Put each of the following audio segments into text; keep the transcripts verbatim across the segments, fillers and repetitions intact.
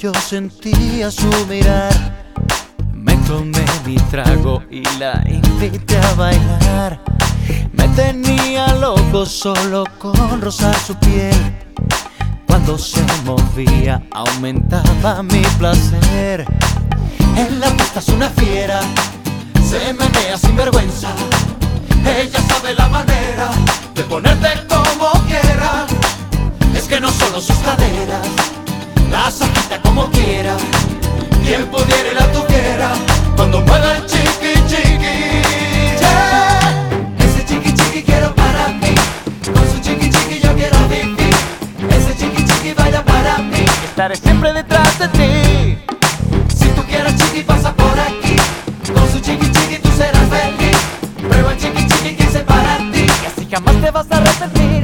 yo sentía su mirar. Me tomé mi trago y la invité a bailar. Me tenía loco solo con rozar su piel. Cuando se movía aumentaba mi placer. En la pista es una fiera, se menea sin vergüenza. Ella sabe la manera de ponerte como quiera. Es que no solo sus caderas, las agita como quiera. Quien pudiera y la tuviera cuando mueva el chiqui chiqui. Yeah. Ese chiqui chiqui quiero para mí, con su chiqui chiqui yo quiero vivir. Ese chiqui chiqui vaya para mí, estaré siempre detrás de ti. Si tú quieres chiqui pasa por aquí, con su chiqui chiqui tú serás feliz. Prueba el chiqui chiqui que hice para ti, y así jamás te vas a arrepentir.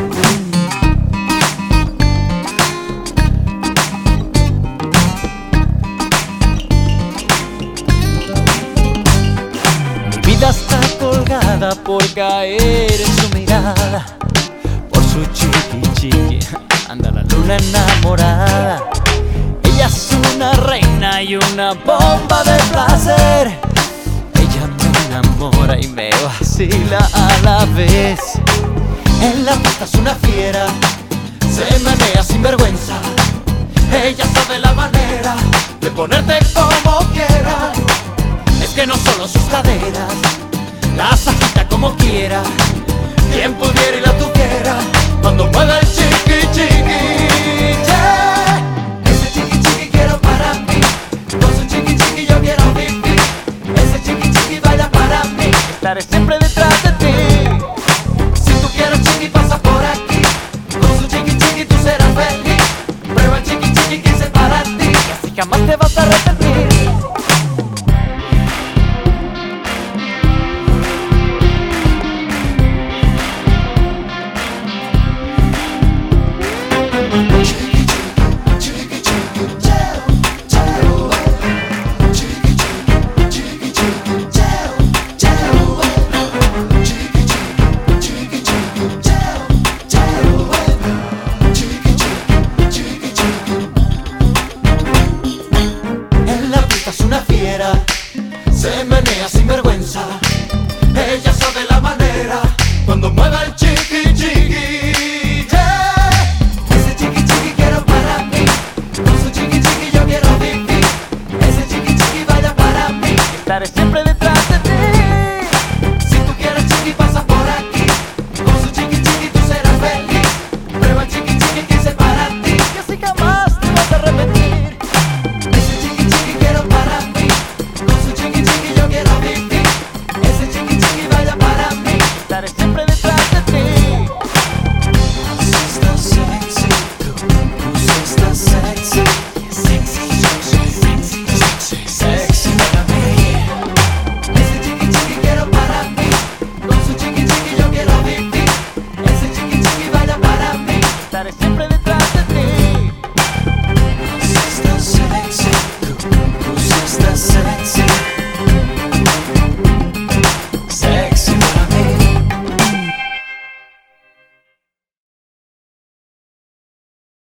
Mi vida está colgada por caer en su mirada, por su chiqui chiqui, anda la luna enamorada. Ella es una reina y una bomba de placer. Ella me enamora y me vacila a la vez. En la pista es una fiera, se menea sin vergüenza. Ella sabe la manera de ponerte como quiera. Es que no solo sus caderas, las agita como quiera. Quien pudiera y la tuviera cuando mueva el chiqui chiqui. Yeah. Ese chiqui chiqui quiero para mí, con su chiqui chiqui yo quiero vivir. Ese chiqui chiqui vaya para mí, estaré siempre detrás de ti. Si tú quieres chiqui pasa por aquí, con su chiqui chiqui tú serás feliz. Prueba el chiqui chiqui que hice para ti, y así jamás te vas a arrepentir. Es una fiera, se menea sin vergüenza.